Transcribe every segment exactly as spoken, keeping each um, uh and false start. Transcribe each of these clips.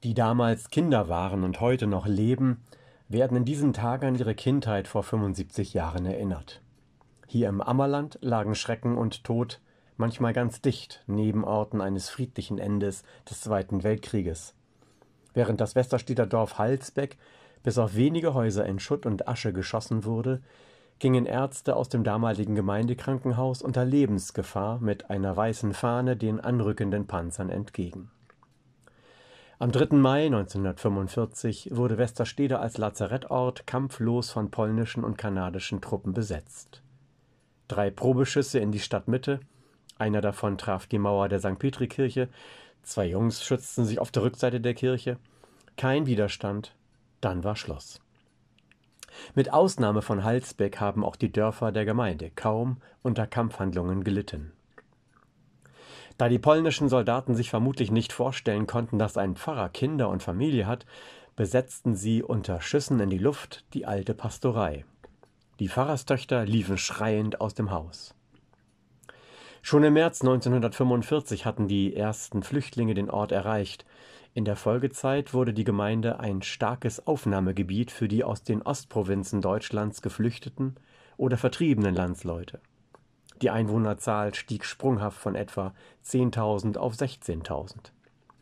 Die damals Kinder waren und heute noch leben, werden in diesen Tagen an ihre Kindheit vor fünfundsiebzig Jahren erinnert. Hier im Ammerland lagen Schrecken und Tod manchmal ganz dicht neben Orten eines friedlichen Endes des Zweiten Weltkrieges. Während das Westerstedter Dorf Halsbeck bis auf wenige Häuser in Schutt und Asche geschossen wurde, gingen Ärzte aus dem damaligen Gemeindekrankenhaus unter Lebensgefahr mit einer weißen Fahne den anrückenden Panzern entgegen. Am dritten Mai neunzehnhundertfünfundvierzig wurde Westerstede als Lazarettort kampflos von polnischen und kanadischen Truppen besetzt. Drei Probeschüsse in die Stadtmitte, einer davon traf die Mauer der Sankt Petri-Kirche, zwei Jungs schützten sich auf der Rückseite der Kirche, kein Widerstand, dann war Schluss. Mit Ausnahme von Halsbeck haben auch die Dörfer der Gemeinde kaum unter Kampfhandlungen gelitten. Da die polnischen Soldaten sich vermutlich nicht vorstellen konnten, dass ein Pfarrer Kinder und Familie hat, besetzten sie unter Schüssen in die Luft die alte Pastorei. Die Pfarrerstöchter liefen schreiend aus dem Haus. Schon im März neunzehnhundertfünfundvierzig hatten die ersten Flüchtlinge den Ort erreicht. In der Folgezeit wurde die Gemeinde ein starkes Aufnahmegebiet für die aus den Ostprovinzen Deutschlands geflüchteten oder vertriebenen Landsleute. Die Einwohnerzahl stieg sprunghaft von etwa zehntausend auf sechzehntausend.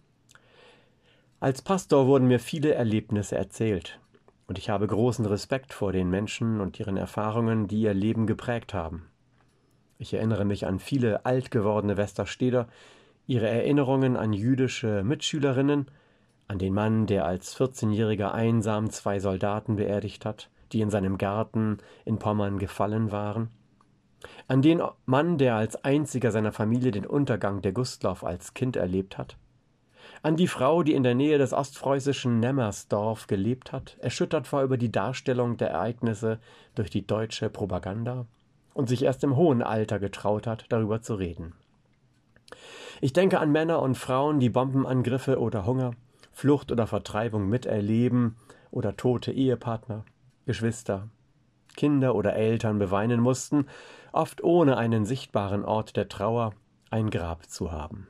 Als Pastor wurden mir viele Erlebnisse erzählt, und ich habe großen Respekt vor den Menschen und ihren Erfahrungen, die ihr Leben geprägt haben. Ich erinnere mich an viele alt gewordene Westersteder, ihre Erinnerungen an jüdische Mitschülerinnen, an den Mann, der als vierzehnjähriger einsam zwei Soldaten beerdigt hat, die in seinem Garten in Pommern gefallen waren, an den Mann, der als einziger seiner Familie den Untergang der Gustloff als Kind erlebt hat, an die Frau, die in der Nähe des ostpreußischen Nemmersdorf gelebt hat, erschüttert war über die Darstellung der Ereignisse durch die deutsche Propaganda und sich erst im hohen Alter getraut hat, darüber zu reden. Ich denke an Männer und Frauen, die Bombenangriffe oder Hunger, Flucht oder Vertreibung miterleben oder tote Ehepartner, Geschwister, Kinder oder Eltern beweinen mussten, oft ohne einen sichtbaren Ort der Trauer, ein Grab zu haben.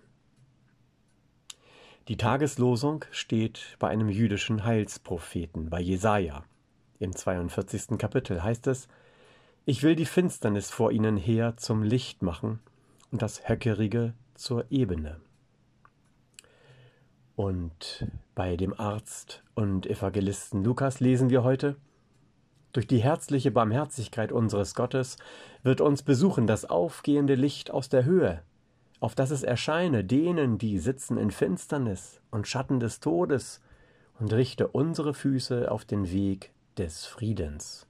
Die Tageslosung steht bei einem jüdischen Heilspropheten, bei Jesaja. Im zweiundvierzigsten Kapitel heißt es: Ich will die Finsternis vor ihnen her zum Licht machen und das Höckerige zur Ebene. Und bei dem Arzt und Evangelisten Lukas lesen wir heute: Durch die herzliche Barmherzigkeit unseres Gottes wird uns besuchen das aufgehende Licht aus der Höhe, auf das es erscheine denen, die sitzen in Finsternis und Schatten des Todes, und richte unsere Füße auf den Weg des Friedens.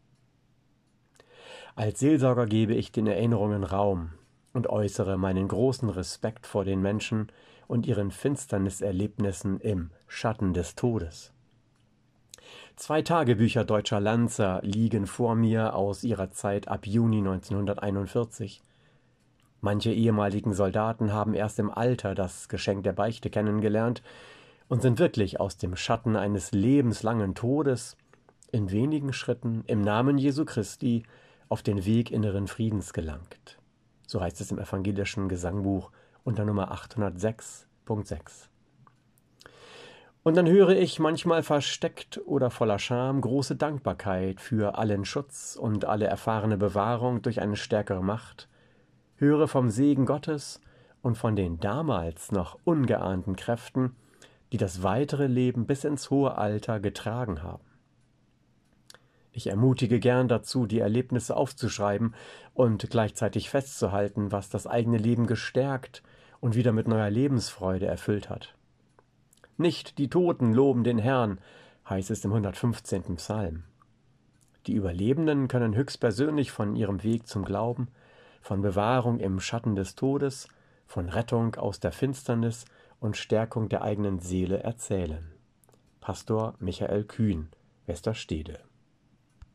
Als Seelsorger gebe ich den Erinnerungen Raum und äußere meinen großen Respekt vor den Menschen und ihren Finsterniserlebnissen im Schatten des Todes. Zwei Tagebücher deutscher Lanzer liegen vor mir aus ihrer Zeit ab Juni neunzehnhunderteinundvierzig. Manche ehemaligen Soldaten haben erst im Alter das Geschenk der Beichte kennengelernt und sind wirklich aus dem Schatten eines lebenslangen Todes in wenigen Schritten im Namen Jesu Christi auf den Weg inneren Friedens gelangt. So heißt es im evangelischen Gesangbuch unter Nummer achthundertsechs Punkt sechs. Und dann höre ich manchmal versteckt oder voller Scham große Dankbarkeit für allen Schutz und alle erfahrene Bewahrung durch eine stärkere Macht, höre vom Segen Gottes und von den damals noch ungeahnten Kräften, die das weitere Leben bis ins hohe Alter getragen haben. Ich ermutige gern dazu, die Erlebnisse aufzuschreiben und gleichzeitig festzuhalten, was das eigene Leben gestärkt und wieder mit neuer Lebensfreude erfüllt hat. Nicht die Toten loben den Herrn, heißt es im hundertfünfzehnten Psalm. Die Überlebenden können höchstpersönlich von ihrem Weg zum Glauben, von Bewahrung im Schatten des Todes, von Rettung aus der Finsternis und Stärkung der eigenen Seele erzählen. Pastor Michael Kühn, Westerstede.